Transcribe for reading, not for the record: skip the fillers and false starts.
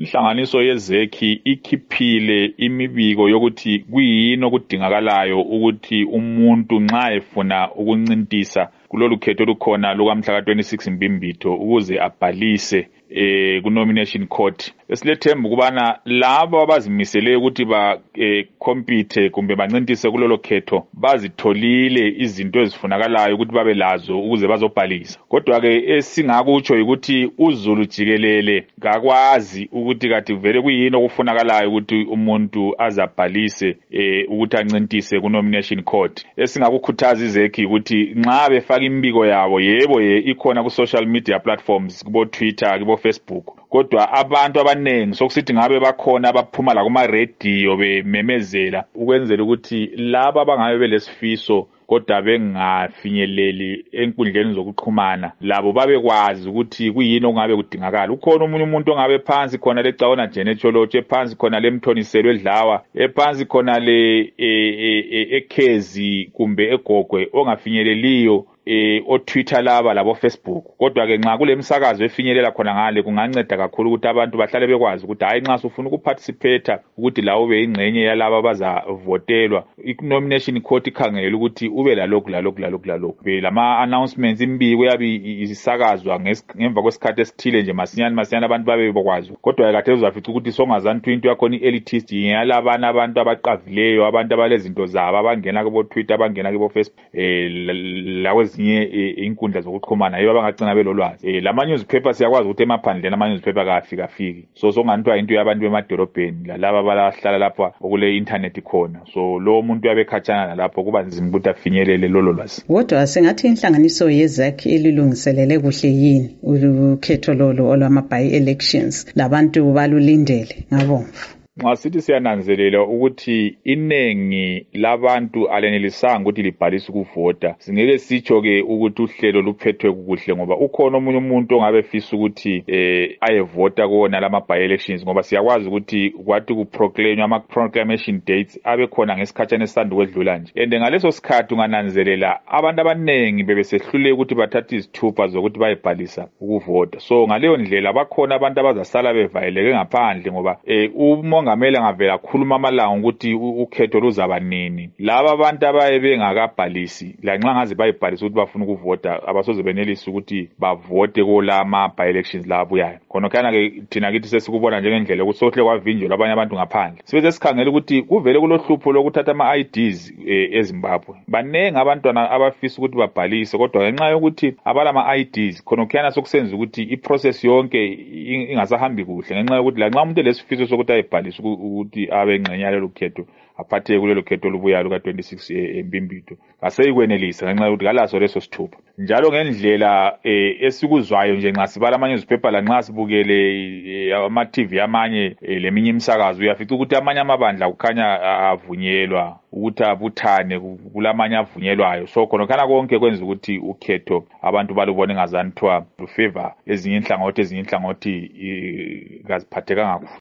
Inhlanganiso yezekhi ikhiphile imibiko yokuthi kuyini okudingakalayo ukuthi umuntu nxa efuna ukuncintisa kulolu khetho olukhona lukamhla ka-26 Mbimbitho ukuze abhalise ku-nomination court. Esilethemba ukubana labo abazimisele ukuthi compete kumbe bancintise kulolo khetho bazitholile izinto ezifunakalayo ukuthi babe lazo ukuze bazobhalisa. Kodwa-ke esingakutsho ukuthi uZulu jikelele kakwazi ukuthi kathi vele kuyini okufunakalayo ukuthi umuntu azabhalise ukuthi ancintise ku-nomination court. Esingakukhuthaza izekhi ukuthi nxa befaka imbiko yabo yebo ikhona ku-social media platforms kubo Twitter kubo Facebook, kodwa abantu abanengi sokusithi ngabe bakhona abaphuma la kuma radio bememezela ukwenzela ukuthi laba abangabe belesifiso kodwa bengafinyeleli enkundleni zokuxhumana labo babekwazi ukuthi kuyini okungabe kudingakala. Ukhona umunye umuntu ongabe phansi khona lecawona Genetology, ephansi khona lemthoniselo edlawa, ephansi khona le ekhezi kumbe egogwe ongafinyeleliyo o-Twitter laba labo Facebook. Kodwa-ke nxa kule msakazo efinyelela khona ngale kunganceda kakhulu ukuthi abantu bahlale bekwazi ukuthi hayi nxa ufuna ukuparticipate ukuthi lawo ube ingxenye yalabo abazavotelwa, i-nomination court ikhangele ukuthi ube lalokhu lama-announcements imbiko yabe isakazwa ngemva kwesikhathi esithile nje masinyane abantu babe bekwazi. Kodwa kade uzafica ukuthi songazantu into yakhona i-elitist yalabana abantu abaqavileyo, abantu abalezinto zabo abangena kubo Twitter abangena kubo Facebook lawo ezinye inkundla zokuxhumana yibo abangagcina belolwazi. Lama newspaper siyakwazi ukuthi emaphandleni ama newspaper kafikafiki, so songanitwa into yabantu bemadolobheni lalaba abahlala lapha okule internet khona, so lo muntu yabekhatshana nalapho kuba nzima ukuthi afinyelele lolo lwazi. Kodwa singathi inhlanganiso yezakhi elilungiselele kuhle yini ukhetho lolo olwama-by elections labantu balulindele ngabomvu. Nxa sithi siyananzelela ukuthi inengi labantu alenelisangi ukuthi libhalise ukuvota, singeke sitsho-ke ukuthi uhlelo luphethwe kuhle ngoba ukhona omunye umuntu ongabe efisa ukuthi ayevota kuwona lama-by elections, ngoba siyakwazi ukuthi kwathi kuproclaimwa ama-proclamation dates abe khona ngesikhatshana esisanda ukwedlula nje, and ngaleso sikhathi ungananzelela abantu abanengi bebesehluleka ukuthi bathathe izithupha zokuthi bayebhalisa ukuvota. So ngaleyo ndlela bakhona abantu abazasala bevayeleke ngaphandle ngoba umongameli angavela khuluma amalanga ukuthi ukhetho luzaba nini, laba abantu abaye bengakabhalisi lanxa ngaze bayibhalisa ukuthi bafuna ukuvota abasoze benelise ukuthi bavote kolama-by elections labuyayo. Khona-ke thina kithi sesikubona njengendlela ukuthi sohle kwavinjwa abanye abantu ngaphandle. Sibe sikhangela ukuthi kuvele kulohlupho lokuthatha ama-IDs eZimbabwe. Banengi abantwana abafisa ukuthi babhalise kodwa ngenxa yokuthi abalama-IDs khona sokusenza ukuthi iprocess yonke ingasahambi kuhle ngenxa yokuthi lanxa umuntu elesifiso sokuthi ayibhalise ukuthi abe ngxenye yalelo khetho aphatheke kulelo khetho olubuyayo luka-26 Mbimbitho aseyikwenelisa ngenxa yokuthi kalaso leso sithupha. Njalo ngendlela esikuzwayo nje nxa sibala amanye iziphepa lanxa sibukele ama-TV amanye leminye imisakazo uyafica ukuthi amanye amabandla kukhanya avunyelwa ukuthi abuthane kulamanye avunyelwayo. So khona konke kwenza ukuthi ukhetho abantu balubone ngazanithwa lufavor ezinye inhlangothi kaziphathekanga kakhulu.